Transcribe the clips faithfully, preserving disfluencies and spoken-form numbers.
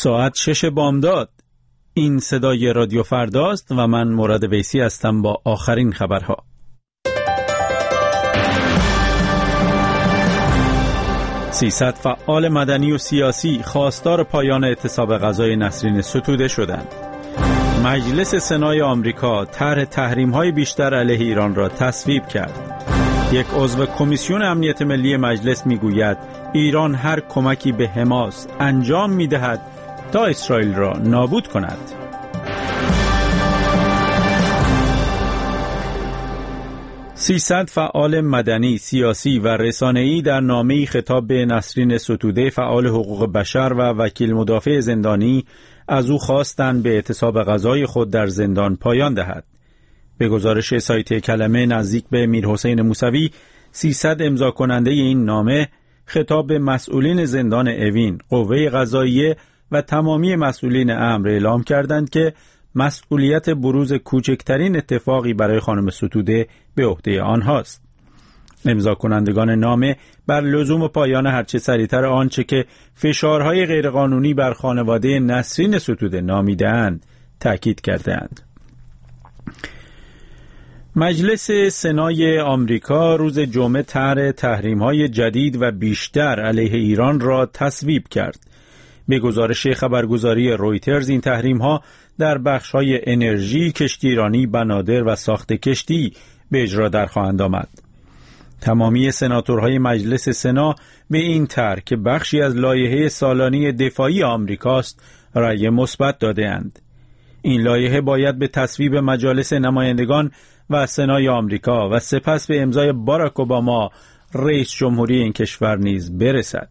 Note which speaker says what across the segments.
Speaker 1: ساعت شش بامداد. این صدای رادیو فرداست و من مراد ویسی هستم با آخرین خبرها. سیصد فعال مدنی و سیاسی خواستار پایان اعتصاب غذای نسرین ستوده شدند. مجلس سنای آمریکا طرح تحریم‌های بیشتر علیه ایران را تصویب کرد. یک عضو کمیسیون امنیت ملی مجلس میگوید ایران هر کمکی به حماس انجام می‌دهد تا اسرائیل را نابود کند. سیصد فعال مدنی، سیاسی و رسانه‌ای در نامه‌ای خطاب به نسرین ستوده فعال حقوق بشر و وکیل مدافع زندانی از او خواستند به اعتصاب غذای خود در زندان پایان دهد. به گزارش سایت کلمه نزدیک به میرحسین موسوی، سیصد امضا کننده این نامه خطاب به مسئولین زندان اوین، قوه قضاییه و تمامی مسئولین امر اعلام کردند که مسئولیت بروز کوچکترین اتفاقی برای خانم ستوده به عهده آنهاست. امضا کنندگان نامه بر لزوم پایان هرچه سریعتر آنچه که فشارهای غیرقانونی بر خانواده نسرین ستوده نامیده‌اند تاکید کردند. مجلس سنای آمریکا روز جمعه طرح تحریم‌های جدید و بیشتر علیه ایران را تصویب کرد. به گزارش خبرگزاری رویترز این تحریم‌ها در بخش‌های انرژی، کشتیرانی، بنادر و ساخت کشتی به اجرا در خواهند آمد. تمامی سناتورهای مجلس سنا به این طرح که بخشی از لایحه سالانه دفاعی آمریکاست رأی مثبت داده‌اند. این لایحه باید به تصویب مجالس نمایندگان و سنای آمریکا و سپس به امضای باراک اوباما رئیس جمهوری این کشور نیز برسد.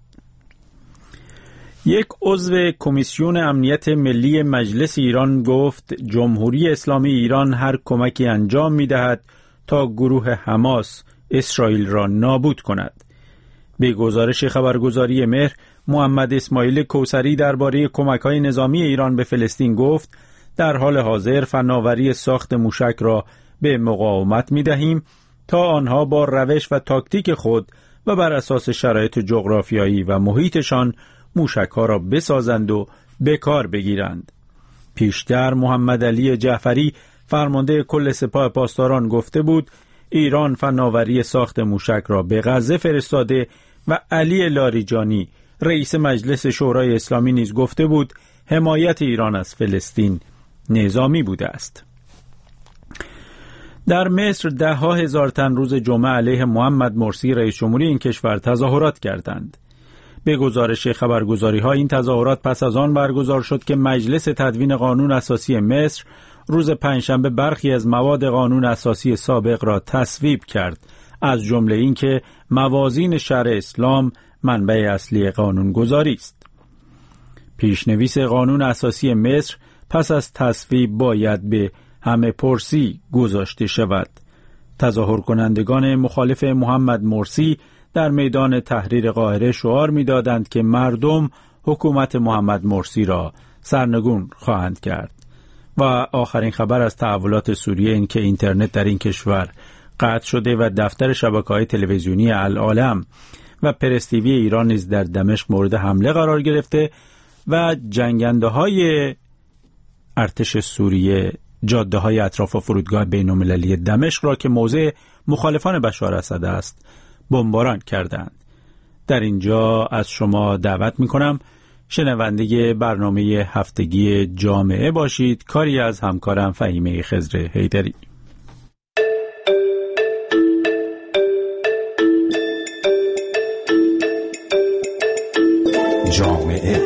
Speaker 1: یک عضو کمیسیون امنیت ملی مجلس ایران گفت جمهوری اسلامی ایران هر کمکی انجام می‌دهد تا گروه حماس اسرائیل را نابود کند. به گزارش خبرگزاری مهر، محمد اسماعیل کوثری درباره کمک‌های نظامی ایران به فلسطین گفت در حال حاضر فناوری ساخت موشک را به مقاومت می‌دهیم تا آنها با روش و تاکتیک خود و بر اساس شرایط جغرافیایی و محیطشان موشک‌ها را بسازند و به کار بگیرند. پیشتر محمد علی جعفری فرمانده کل سپاه پاسداران گفته بود ایران فناوری ساخت موشک را به غزه فرستاده و علی لاریجانی رئیس مجلس شورای اسلامی نیز گفته بود حمایت ایران از فلسطین نظامی بوده است. در مصر ده ها هزار تن روز جمعه علیه محمد مرسی رئیس جمهوری این کشور تظاهرات کردند. به گزارش خبرگزاری‌ها این تظاهرات پس از آن برگزار شد که مجلس تدوین قانون اساسی مصر روز پنجشنبه برخی از مواد قانون اساسی سابق را تصویب کرد، از جمله اینکه موازین شرع اسلام منبع اصلی قانونگذاری است. پیشنویس قانون اساسی مصر پس از تصویب باید به همه پرسی گذاشته شود. تظاهر کنندگان مخالف محمد مرسی در میدان تحریر قاهره شعار می‌دادند که مردم حکومت محمد مرسی را سرنگون خواهند کرد. و آخرین خبر از تحولات سوریه این که اینترنت در این کشور قطع شده و دفتر شبکه‌های تلویزیونی العالم و پرستیوی ایران نیز در دمشق مورد حمله قرار گرفته و جنگنده‌های ارتش سوریه جاده‌های اطراف فرودگاه بین‌المللی دمشق را که موضع مخالفان بشار اسد است بمباران کردند. در اینجا از شما دعوت می‌کنم شنونده برنامه هفتگی جامعه باشید، کاری از همکارم فهیمه خضر حیدری.
Speaker 2: جامعه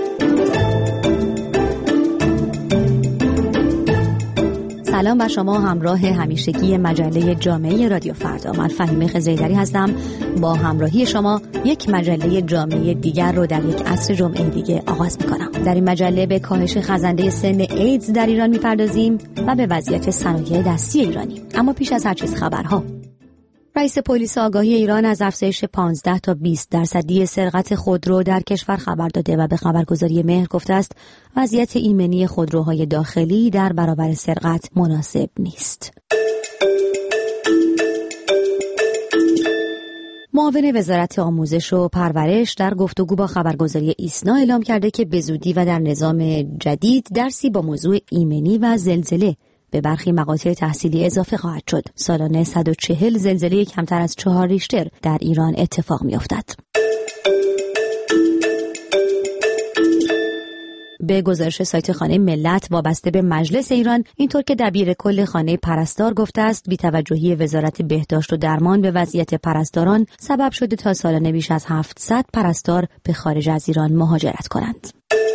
Speaker 3: سلام بر شما همراه همیشگی مجله جامعه رادیو فردا. من فهیمه خضر حیدری هستم. با همراهی شما یک مجله جامعه دیگر رو در یک عصر جمعه دیگه آغاز میکنم. در این مجله به کاهش خزنده سن ایدز در ایران میپردازیم و به وضعیت صنایع دستی ایرانی. اما پیش از هر چیز خبرها. رئیس پلیس آگاهی ایران از افزایش پانزده تا بیست درصدی سرقت خودرو در کشور خبر داده و به خبرگزاری مهر گفته است وضعیت ایمنی خودروهای داخلی در برابر سرقت مناسب نیست. معاون وزارت آموزش و پرورش در گفتگو با خبرگزاری ایسنا اعلام کرده که به زودی و در نظام جدید درسی با موضوع ایمنی و زلزله به برخی مقاطع تحصیلی اضافه خواهد شد. سالانه صد و چهل زلزله کمتر از چهار ریشتر در ایران اتفاق می‌افتد. به گزارش سایت خانه ملت وابسته به مجلس ایران، اینطور که دبیر کل خانه پرستار گفته است، بی‌توجهی وزارت بهداشت و درمان به وضعیت پرستاران سبب شده تا سالانه بیش از هفتصد پرستار به خارج از ایران مهاجرت کنند.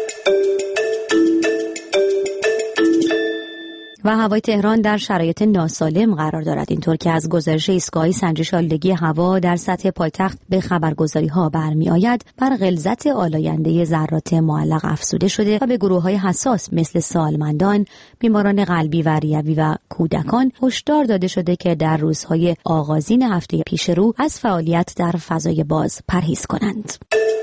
Speaker 3: و هوای تهران در شرایط ناسالم قرار دارد، اینطور که از گزارش ایستگاه سنجش آلودگی هوا در سطح پایتخت به خبرگزاری‌ها برمی آید، بر غلظت آلاینده ذرات معلق افزوده شده و به گروه‌های حساس مثل سالمندان، بیماران قلبی و ریوی و کودکان هشدار داده شده که در روزهای آغازین هفته پیش رو از فعالیت در فضای باز پرهیز کنند.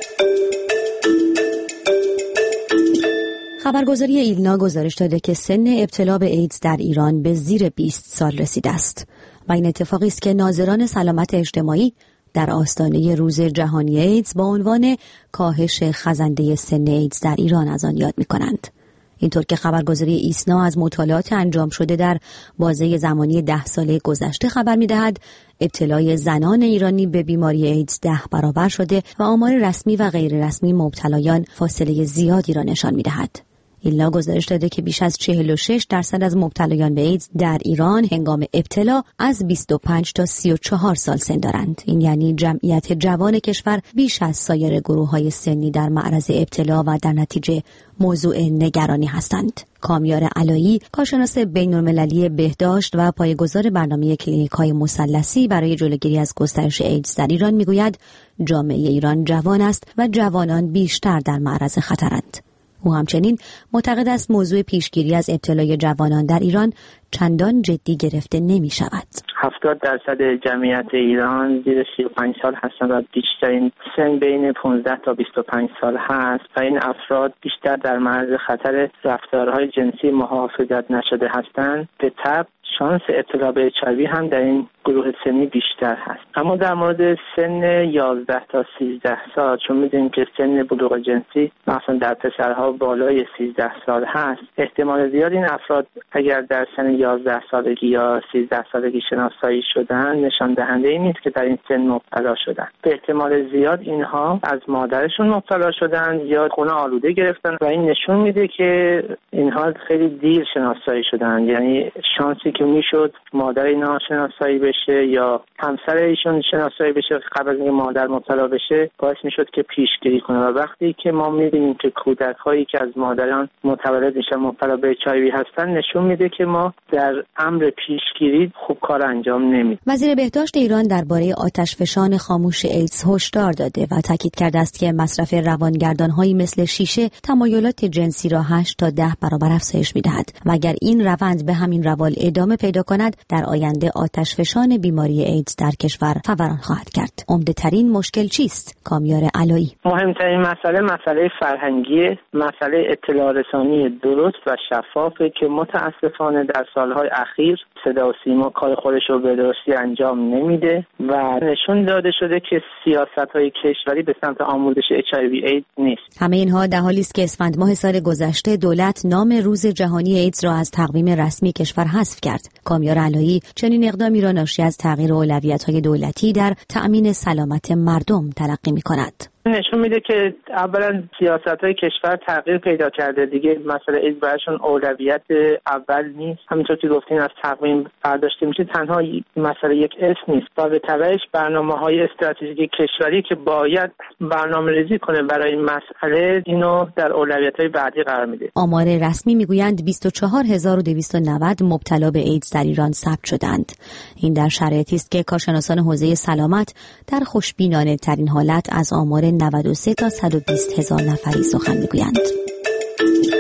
Speaker 3: خبرگزاری ایلنا گزارش داده که سن ابتلا به ایدز در ایران به زیر بیست سال رسیده است و این اتفاقی است که ناظران سلامت اجتماعی در آستانه روز جهانی ایدز با عنوان کاهش خزنده سن ایدز در ایران از آن یاد می‌کنند. اینطور که خبرگزاری ایسنا از مطالعات انجام شده در بازه زمانی ده ساله گذشته خبر می‌دهد، ابتلای زنان ایرانی به بیماری ایدز ده برابر شده و آمار رسمی و غیر رسمی مبتلایان فاصله زیادی را نشان می‌دهد. ایلنا گزارش داده که بیش از چهل و شش درصد از مبتلایان به ایدز در ایران هنگام ابتلا از بیست و پنج تا سی و چهار سال سن دارند. این یعنی جمعیت جوان کشور بیش از سایر گروه‌های سنی در معرض ابتلا و در نتیجه موضوع نگرانی هستند. کامیار علایی، کارشناس بین‌المللی بهداشت و پایه‌گذار برنامه کلینیک‌های مثلثی برای جلوگیری از گسترش ایدز در ایران میگوید جامعه ایران جوان است و جوانان بیشتر در معرض خطرند. او همچنین معتقد است موضوع پیشگیری از ابتلای جوانان در ایران چندان جدی گرفته نمی شود.
Speaker 2: هفتاد درصد جمعیت ایران زیر سی و پنج سال هستند و بیشترین سن بین پانزده تا بیست و پنج سال هست و این افراد بیشتر در معرض خطر رفتارهای جنسی محافظت نشده هستند. به طبع شانس ابتلا به اچ آی وی هم در این گروه سنی بیشتر هست. اما در مورد سن یازده تا سیزده سال، چون می‌دونیم که سن بلوغ جنسی مثلا در پسرها بالای سیزده سال هست، احتمال زیاد این افراد اگر در سن یازده سالگی یا سیزده سالگی شناسایی شدن، نشان دهنده این نیست که در این سن مبتلا شدن. به احتمال زیاد اینها از مادرشون مبتلا شدن یا خون آلوده گرفتن و این نشون میده که اینها خیلی دیر شناسایی شدن. یعنی شانسی که میشد مادر اینا شناسایی بشه یا همسر ایشون شناسایی بشه قبل از اینکه مادر مبتلا بشه، باعث میشد که پیشگیری کنه. و وقتی که ما میبینیم که کودک هایی که از مادران متولد میشن مبتلا به اچ آی وی هستن، نشون میده که ما در امر پیشگیری خوب کار انجام نمیدیم.
Speaker 3: وزیر بهداشت ایران درباره آتشفشان خاموش ایدز هشدار داده و تاکید کرده است که مصرف روانگردان‌هایی مثل شیشه تمایلات جنسی را هشت تا ده برابر افزایش می‌دهد و اگر این روند به همین روال ادامه پیدا کند، در آینده آتشفشان بیماری ایدز در کشور فوران خواهد کرد. عمده ترین مشکل چیست؟ کامیار علایی:
Speaker 2: مهمترین مسئله مسئله فرهنگی، مسئله اطلاع رسانی درست و شفافه که متاسفانه در سالهای اخیر صدا و سیما کار خودش رو به درستی انجام نمیده و نشون داده شده که سیاست‌های کشوری به سمت آموزش اچ آی وی ایدز نیست.
Speaker 3: همه اینها در حالی است که اسفند ماه سال گذشته دولت نام روز جهانی ایدز را از تقویم رسمی کشور حذف کرد. کامیار علایی چنین اقدامی را ناشی از تغییر اولویت‌های دولتی در تأمین سلامت مردم تلقی می‌کند.
Speaker 2: نشون میده که اولا سیاست‌های کشور تغییر پیدا کرده دیگه، مسئله ایدز براشون اولویت اول نیست. همینطور که گفتین از تقویم برداشته میشه، تنها مسئله یک اسم نیست و به تبعش برنامه‌های استراتژیک کشوری که باید برنامه‌ریزی کنه برای این مسئله، اینو در اولویت‌های بعدی قرار میده.
Speaker 3: آمار رسمی میگویند بیست و چهار هزار و دویست و نود مبتلا به ایدز در ایران ثبت شدند. این در شرایطی است که کارشناسان حوزه سلامت در خوشبینانه ترین حالت از آمار نود و سه تا صد و بیست هزار نفری سخن میگویند.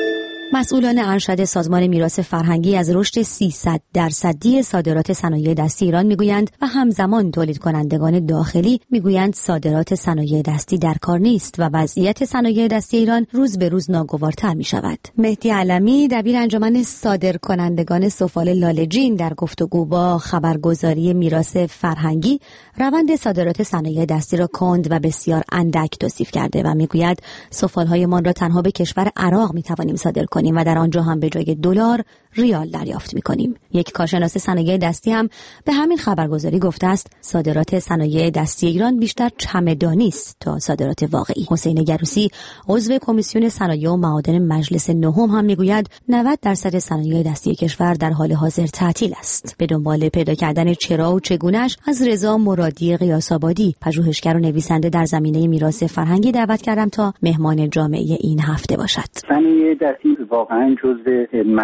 Speaker 3: مسئولان ارشد سازمان میراث فرهنگی از رشد سیصد درصدی صادرات صنایع دستی ایران میگویند و همزمان تولید کنندگان داخلی میگویند صادرات صنایع دستی در کار نیست و وضعیت صنایع دستی ایران روز به روز ناگوارتر میشود. مهدی علمی دبیر انجمن صادرکنندگان سفال لاله‌جین در گفتگو با خبرگزاری میراث فرهنگی روند صادرات صنایع دستی را کند و بسیار اندک توصیف کرده و میگوید سفال‌هایمان را تنها به کشور عراق میتوانیم صادر کنیم و در آنجا هم به جای دلار ریال دریافت می‌کنیم. یک کارشناس صنایع دستی هم به همین خبرگزاری گفته است صادرات صنایع دستی ایران بیشتر چمدانی است تا صادرات واقعی. حسین گروسی عضو کمیسیون صنایع و معادن مجلس نهم هم میگوید نود درصد صنایع دستی کشور در حال حاضر تعطیل است. به دنبال پیدا کردن چرا و چگونه‌اش از رضا مرادی قیاس‌آبادی پژوهشگر و نویسنده در زمینه میراث فرهنگی دعوت کردم تا مهمان جامعه این هفته باشد.
Speaker 4: صنایع دستی واقعا جزو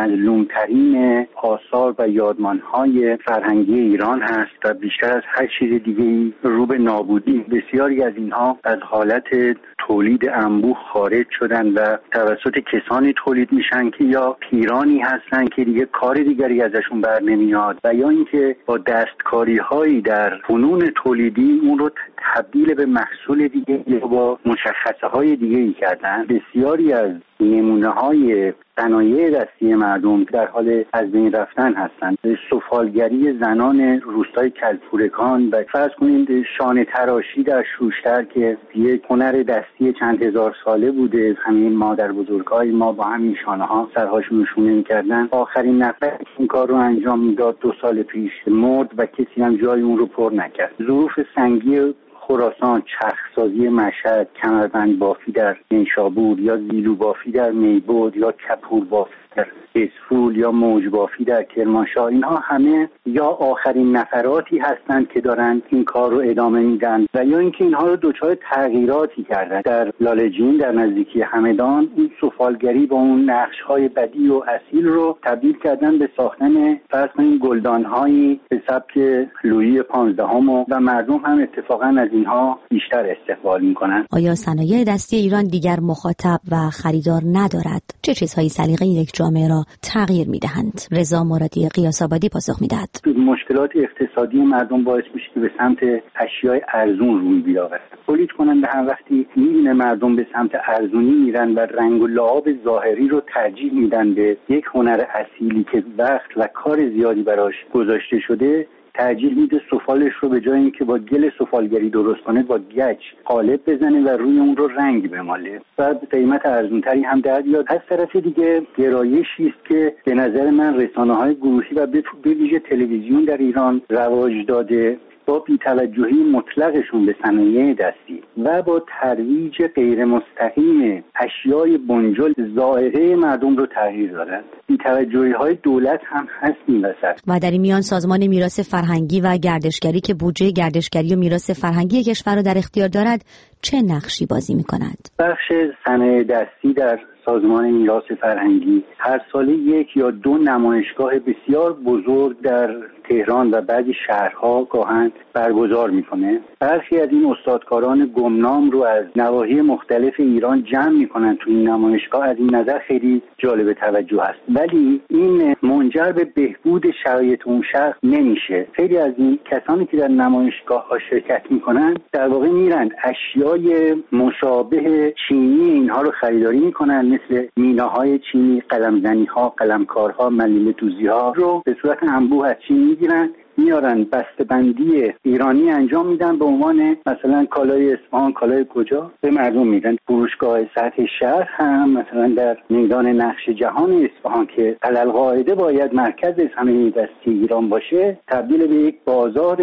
Speaker 4: مظلوم‌ترین آثار و یادمان‌های فرهنگی ایران هست و بیشتر از هر چیز دیگه‌ای رو به نابودی. بسیاری از اینها از حالت تولید انبوه خارج شدن و توسط کسانی تولید میشن که یا پیرانی هستن که دیگه کار دیگری ازشون بر نمیاد و یا اینکه با دستکاری‌هایی در فنون تولیدی اون رو تبدیل به محصول دیگه یا با مشخصه‌های دیگه‌ای کردن. بسیاری از نمونه‌های صنایع دستی مردم در حال از بین رفتن هستند. سفالگری زنان روستای کلپورکان و فرض کنید شانه تراشی در شوشتر که یک هنر دستی چند هزار ساله بوده، همین مادر بزرگای ما با همین شانه ها سرهاشون شونه می‌کردن. آخرین نفر که این کار رو انجام میداد دو سال پیش مرد و کسی هم جای اون رو پر نکرد. ظروف سنگی خراسان، چرخسازی مشهد، کمربند بافی در نیشابور یا زیلو بافی در میبود یا کپور بافی در اسفول یا موج بافی در کرمانشاه، اینها همه یا آخرین نفراتی هستند که دارن این کار رو ادامه میدن و یا اینکه اینها رو دچار تغییراتی کردن. در لاله‌جین در نزدیکی همدان این سفالگری با اون نقش‌های بدیع و اصیل رو تبدیل کردن به ساختن فرض کنید گلدان‌هایی به سبک لویی پانزدهم و مردم هم اتفاقا از اینها بیشتر استقبال میکنن.
Speaker 3: آیا صنایع دستی ایران دیگر مخاطب و خریدار ندارد؟ چه چیزهایی سلیقه یک جامعه را تغییر میدهند؟ رضا مرادی قیاس‌آبادی پاسخ میدهد.
Speaker 4: مشکلات اقتصادی مردم باعث میشه که به سمت اشیاء ارزون روی بیاورد. تولید کننده هر وقتی میبینه مردم به سمت ارزونی میرن و رنگ و لعاب ظاهری رو ترجیح میدن به یک هنر اصیلی که وقت و کار زیادی براش گذاشته شده، ترجیح میده سفالش رو به جای اینکه با گل سفالگری درست کنه با گچ قالب بزنه و روی اون رو رنگ بماله و قیمت ارزونتری هم در بیاد. از طرف دیگه گرایشی است که به نظر من رسانه‌های گروهی و به ویژه تلویزیون در ایران رواج داده با بی‌توجهی مطلقشون به صنایع دستی و با ترویج غیر مستقیم اشیای بنجل ذائقه مردم رو تغییر دادند. بی‌توجهی‌های دولت هم هست این وسط.
Speaker 3: و در این میان سازمان میراث فرهنگی و گردشگری که بودجه گردشگری و میراث فرهنگی کشور را در اختیار دارد چه نقشی بازی می‌کند؟
Speaker 4: بخش صنایع دستی در سازمان میراث فرهنگی هر ساله یک یا دو نمایشگاه بسیار بزرگ در تهران و بعضی شهرها گاهن برگزار میکنه. برخی از این استادکاران گمنام رو از نواحی مختلف ایران جمع میکنن تو این نمایشگاه. از این نظر خیلی جالب توجه است، ولی این منجر به بهبود شرایط اون شهر نمیشه. خیلی از این کسانی که در نمایشگاه ها شرکت میکنن در واقع میرن اشیای مشابه چینی اینها رو خریداری میکنن، مثل میناهای چینی، قلمزنی‌ها، قلمکارها، ملیمه دوزی‌ها رو به صورت انبوه از چین میگیرن، میارن بسته‌بندی ایرانی انجام میدن به عنوان مثلا کالای اصفهان، کالای کجا به مردم میدن. فروشگاه سطح شهر هم مثلا در میدان نقش جهان اصفهان که علالقاعده باید مرکز صنایع دستی ایران باشه، تبدیل به یک بازار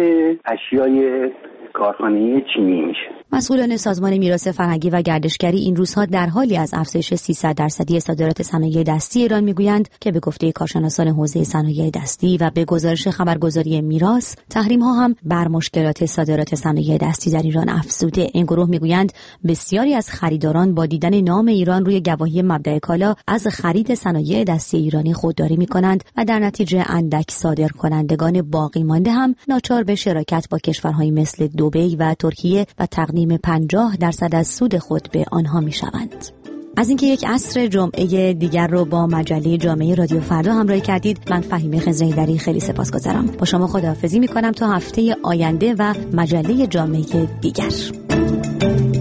Speaker 4: اشیای کارخانه چینی میشه.
Speaker 3: مسئولان سازمان میراث فرهنگی و گردشگری این روزها در حالی از افزایش سیصد درصدی صادرات صنایع دستی ایران میگویند که به گفته کارشناسان حوزه صنایع دستی و به گزارش خبرگزاری میراث، تحریم‌ها هم بر مشکلات صادرات صنایع دستی در ایران افزوده. این گروه میگویند بسیاری از خریداران با دیدن نام ایران روی گواهی مبدأ کالا از خرید صنایع دستی ایرانی خودداری میکنند و در نتیجه اندک صادر کنندگان باقی مانده هم ناچار به شراکت با کشورهایی مثل دبی و ترکیه و تقدیم پنجاه درصد از سود خود به آنها میشوند. از اینکه یک عصر جمعه دیگر رو با مجله جامعه رادیو فردا همراهی کردید. من فهیمه خضرحیدری خیلی سپاسگزارم. با شما خداحافظی میکنم تا هفته آینده و مجله جامعه دیگر.